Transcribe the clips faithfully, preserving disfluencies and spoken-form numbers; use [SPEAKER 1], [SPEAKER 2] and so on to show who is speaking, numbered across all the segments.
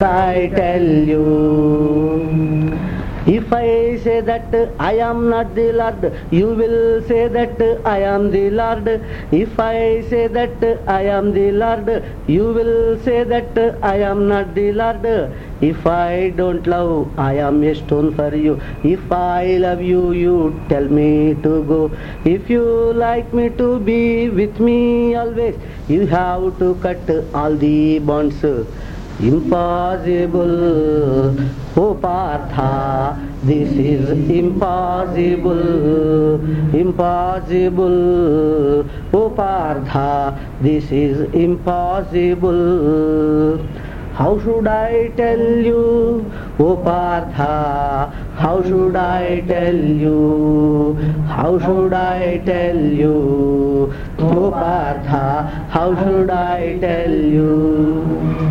[SPEAKER 1] I tell you? If I say that I am not the Lord, you will say that I am the Lord. If I say that I am the Lord, you will say that I am not the Lord. If I don't love, I am a stone for you. If I love you, you tell me to go. If you like me to be with me always, you have to cut all the bonds. Impossible, oh Partha, this is impossible. Impossible, oh Partha, this is impossible. How should I tell you, oh Partha? How should I tell you? How should I tell you, oh Partha? How should I tell you?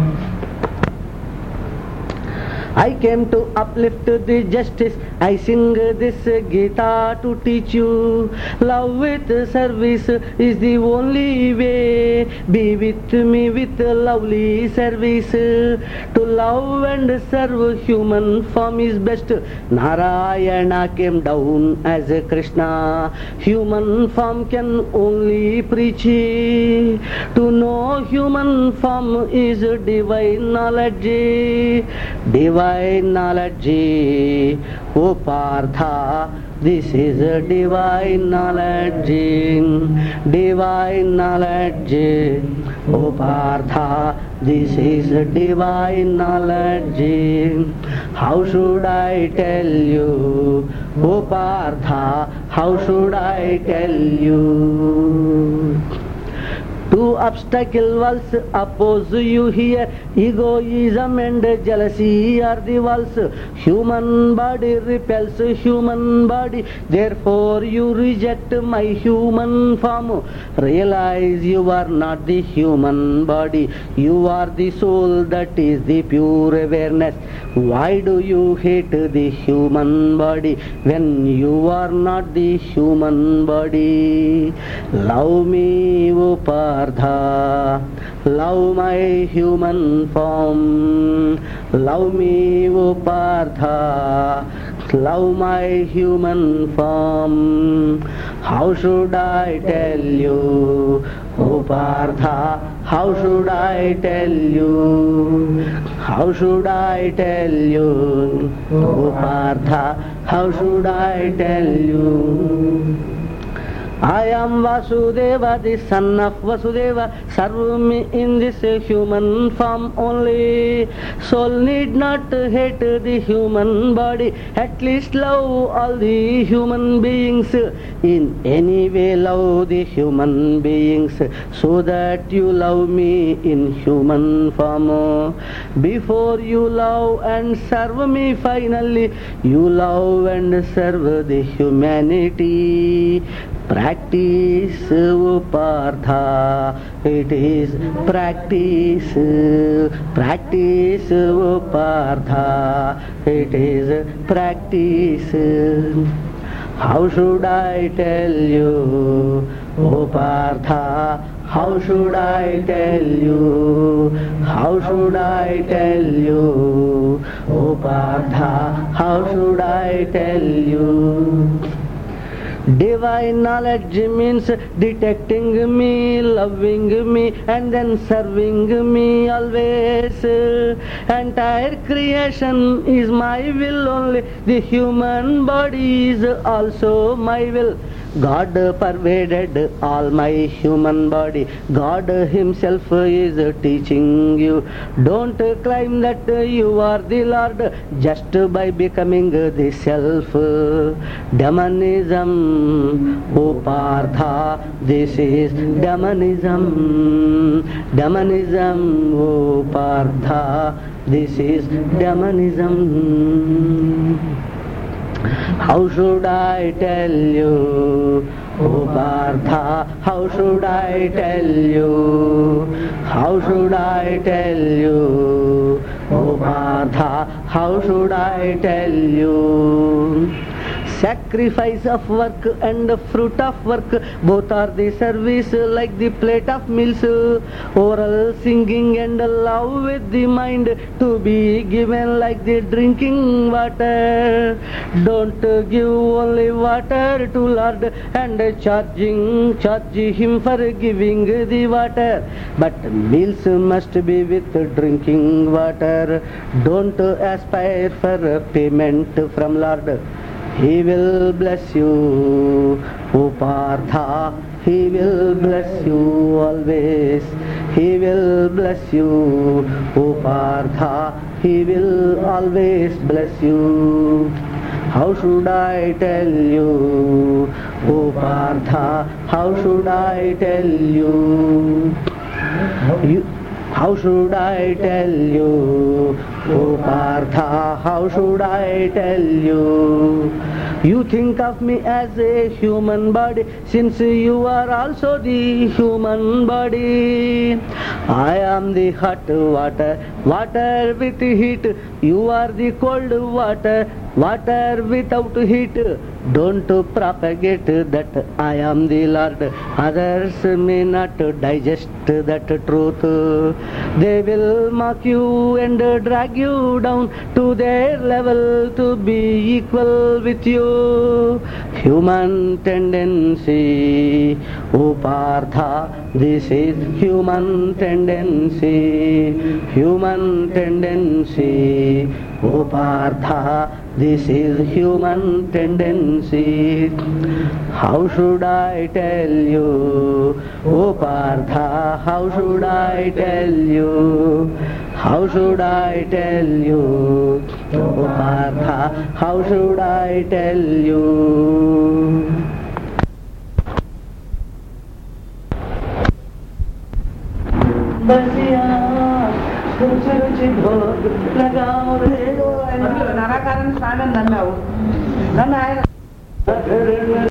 [SPEAKER 1] I came to uplift the justice. I sing this Gita to teach you. Love with service is the only way. Be with me with lovely service. To love and serve human form is best. Narayana came down as a Krishna. Human form can only preach. To know human form is divine knowledge. Divine knowledge, oh Partha, this is a divine knowledge. Divine knowledge, oh Partha, this is a divine knowledge. How should I tell you, oh Partha, how should I tell you? Two obstacle walls oppose you here. Egoism and jealousy are the walls. Human body repels human body. Therefore you reject my human form. Realize you are not the human body. You are the soul that is the pure awareness. Why do you hate the human body when you are not the human body? Love me, O Partha, love my human form. Love me, O Partha, love my human form. How should I tell you, O Partha, how should I tell you? How should I tell you, O Partha, how should I tell you? I am Vasudeva, the son of Vasudeva. Serve me in this human form only. Soul need not hate the human body. At least love all the human beings. In any way love the human beings, so that you love me in human form. Before you love and serve me finally, you love and serve the humanity. Practice, O Partha, it is practice. Practice, O Partha, it is practice. How should I tell you, O Partha? How should I tell you? How should I tell you, O Partha? How should I tell you? Divine knowledge means detecting me, loving me, and then serving me always. Entire creation is my will only. The human body is also my will. God pervaded all my human body. God himself is teaching you. Don't claim that you are the Lord just by becoming the self. Demonism, O Partha, this is demonism. Demonism, O Partha, this is demonism. How should I tell you, O Partha? How should I tell you? How should I tell you, O Partha? How should I tell you? Sacrifice of work and the fruit of work, both are the service like the plate of meals. Oral singing and love with the mind to be given like the drinking water. Don't give only water to Lord and charging charge him for giving the water, but meals must be with drinking water. Don't aspire for payment from Lord. He will bless you, O Partha. He will bless you always. He will bless you, O Partha. He will always bless you. How should I tell you, O Partha? How should I tell you? You How should I tell you, O Partha? How should I tell you? You think of me as a human body, since you are also the human body. I am the hot water, water with heat. You are the cold water, water without heat. Don't propagate that I am the Lord. Others may not digest that truth. They will mock you and drag you down to their level to be equal with you. Human tendency, O Partha, this is human tendency. Human tendency, O Partha, this is human tendency. How should I tell you, O Partha? How should I tell you? How should I tell you, O Partha? How should I tell you? बसिया रुचि रुचि भोग लगाओ रे
[SPEAKER 2] नाराकारण स्वागत नन्ना हो नन्ना आएगा